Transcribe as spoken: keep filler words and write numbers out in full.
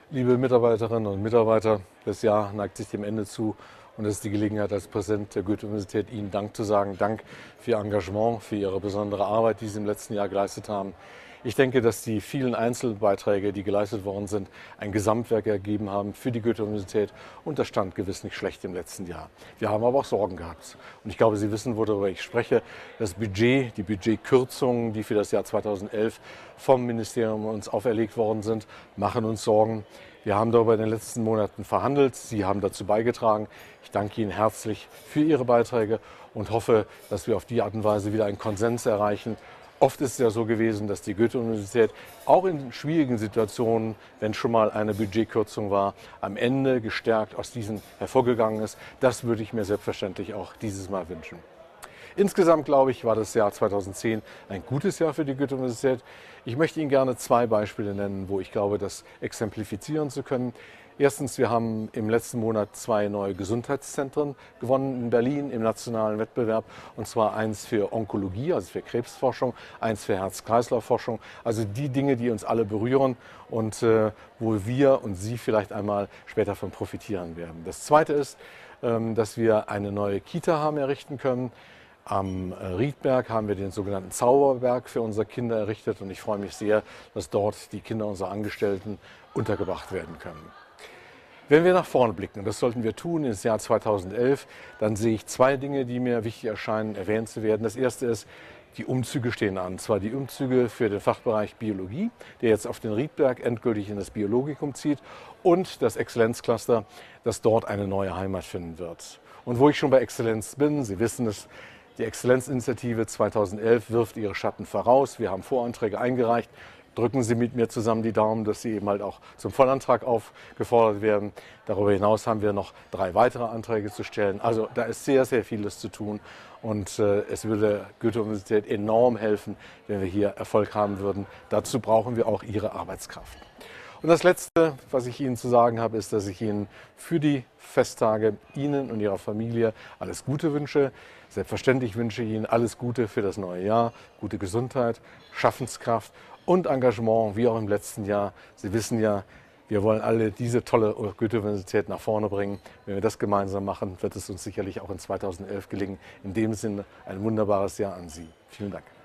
Liebe Mitarbeiterinnen und Mitarbeiter, das Jahr neigt sich dem Ende zu und es ist die Gelegenheit, als Präsident der Goethe-Universität Ihnen Dank zu sagen. Dank für Ihr Engagement, für Ihre besondere Arbeit, die Sie im letzten Jahr geleistet haben. Ich denke, dass die vielen Einzelbeiträge, die geleistet worden sind, ein Gesamtwerk ergeben haben für die Goethe-Universität und das stand gewiss nicht schlecht im letzten Jahr. Wir haben aber auch Sorgen gehabt und ich glaube, Sie wissen, worüber ich spreche. Das Budget, die Budgetkürzungen, die für das Jahr zweitausendelf vom Ministerium uns auferlegt worden sind, machen uns Sorgen. Wir haben darüber in den letzten Monaten verhandelt. Sie haben dazu beigetragen. Ich danke Ihnen herzlich für Ihre Beiträge und hoffe, dass wir auf die Art und Weise wieder einen Konsens erreichen. Oft ist es ja so gewesen, dass die Goethe-Universität auch in schwierigen Situationen, wenn schon mal eine Budgetkürzung war, am Ende gestärkt aus diesen hervorgegangen ist. Das würde ich mir selbstverständlich auch dieses Mal wünschen. Insgesamt, glaube ich, war das Jahr zweitausendzehn ein gutes Jahr für die Goethe-Universität. Ich möchte Ihnen gerne zwei Beispiele nennen, wo ich glaube, das exemplifizieren zu können. Erstens, wir haben im letzten Monat zwei neue Gesundheitszentren gewonnen in Berlin im nationalen Wettbewerb. Und zwar eins für Onkologie, also für Krebsforschung, eins für Herz-Kreislauf-Forschung. Also die Dinge, die uns alle berühren und äh, wo wir und Sie vielleicht einmal später von profitieren werden. Das Zweite ist, ähm, dass wir eine neue Kita haben errichten können. Am Riedberg haben wir den sogenannten Zauberberg für unsere Kinder errichtet und ich freue mich sehr, dass dort die Kinder unserer Angestellten untergebracht werden können. Wenn wir nach vorne blicken, und das sollten wir tun ins Jahr zweitausendelf, dann sehe ich zwei Dinge, die mir wichtig erscheinen, erwähnt zu werden. Das erste ist, die Umzüge stehen an, und zwar die Umzüge für den Fachbereich Biologie, der jetzt auf den Riedberg endgültig in das Biologikum zieht, und das Exzellenzcluster, das dort eine neue Heimat finden wird. Und wo ich schon bei Exzellenz bin, Sie wissen es, die Exzellenzinitiative zweitausendelf wirft ihre Schatten voraus. Wir haben Voranträge eingereicht. Drücken Sie mit mir zusammen die Daumen, dass Sie eben halt auch zum Vollantrag aufgefordert werden. Darüber hinaus haben wir noch drei weitere Anträge zu stellen. Also da ist sehr, sehr vieles zu tun. Und äh, es würde der Goethe-Universität enorm helfen, wenn wir hier Erfolg haben würden. Dazu brauchen wir auch Ihre Arbeitskraft. Und das Letzte, was ich Ihnen zu sagen habe, ist, dass ich Ihnen für die Festtage, Ihnen und Ihrer Familie alles Gute wünsche. Selbstverständlich wünsche ich Ihnen alles Gute für das neue Jahr, gute Gesundheit, Schaffenskraft und Engagement, wie auch im letzten Jahr. Sie wissen ja, wir wollen alle diese tolle Goethe-Universität nach vorne bringen. Wenn wir das gemeinsam machen, wird es uns sicherlich auch in zweitausendelf gelingen. In dem Sinne ein wunderbares Jahr an Sie. Vielen Dank.